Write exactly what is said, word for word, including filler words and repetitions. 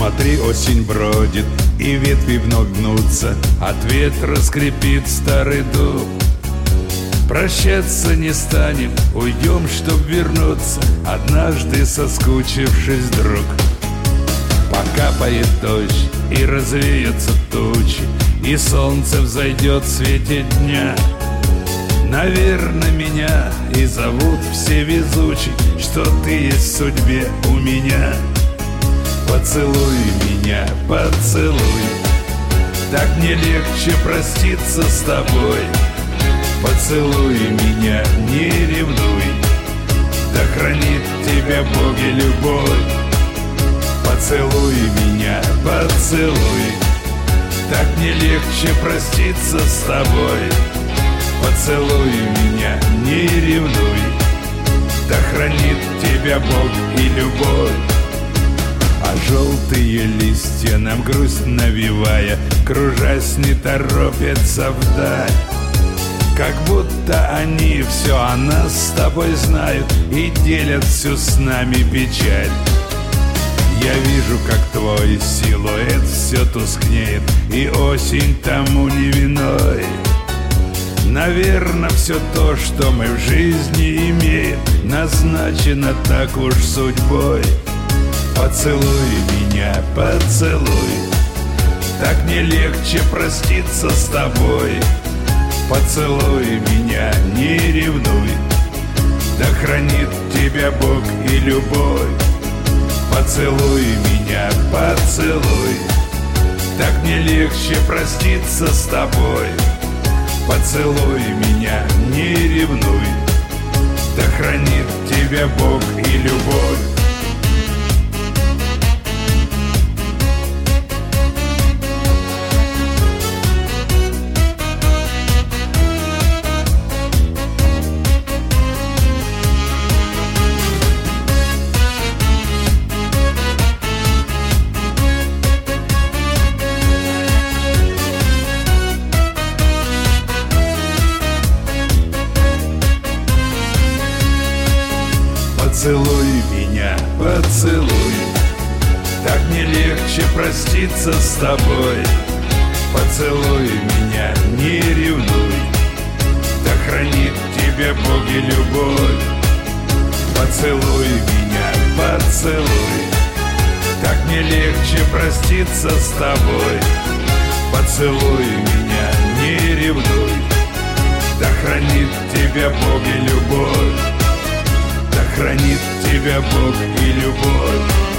Смотри, осень бродит, и ветви вновь гнутся, от ветра скрипит старый дуб. Прощаться не станем, уйдем, чтоб вернуться, однажды соскучившись вдруг. Покапает дождь, и развеются тучи, и солнце взойдет в свете дня. Наверно, меня и зовут все везучий, что ты есть в судьбе у меня. Поцелуй меня, поцелуй, так мне легче проститься с тобой. Поцелуй меня, не ревнуй, да хранит тебя Бог и любовь. Поцелуй меня, поцелуй, так мне легче проститься с тобой. Поцелуй меня, не ревнуй, да хранит тебя Бог и любовь. А желтые листья нам грусть навевая, кружась не торопятся вдаль. Как будто они все о нас с тобой знают и делят всю с нами печаль. Я вижу, как твой силуэт все тускнеет, и осень тому не виной. Наверно, все то, что мы в жизни имеем, назначено так уж судьбой. Поцелуй меня, поцелуй, так мне легче проститься с тобой. Поцелуй меня, не ревнуй, да хранит тебя Бог и любовь. Поцелуй меня, поцелуй, так мне легче проститься с тобой. Поцелуй меня, не ревнуй, да хранит тебя Бог и любовь. Поцелуй меня, поцелуй, так мне легче проститься с тобой. Поцелуй меня, не ревнуй, да хранит тебя Бог и любовь. Поцелуй меня, поцелуй, так мне легче проститься с тобой. Поцелуй меня, не ревнуй, да хранит тебя Бог и любовь. Да хранит тебя Бог и любовь.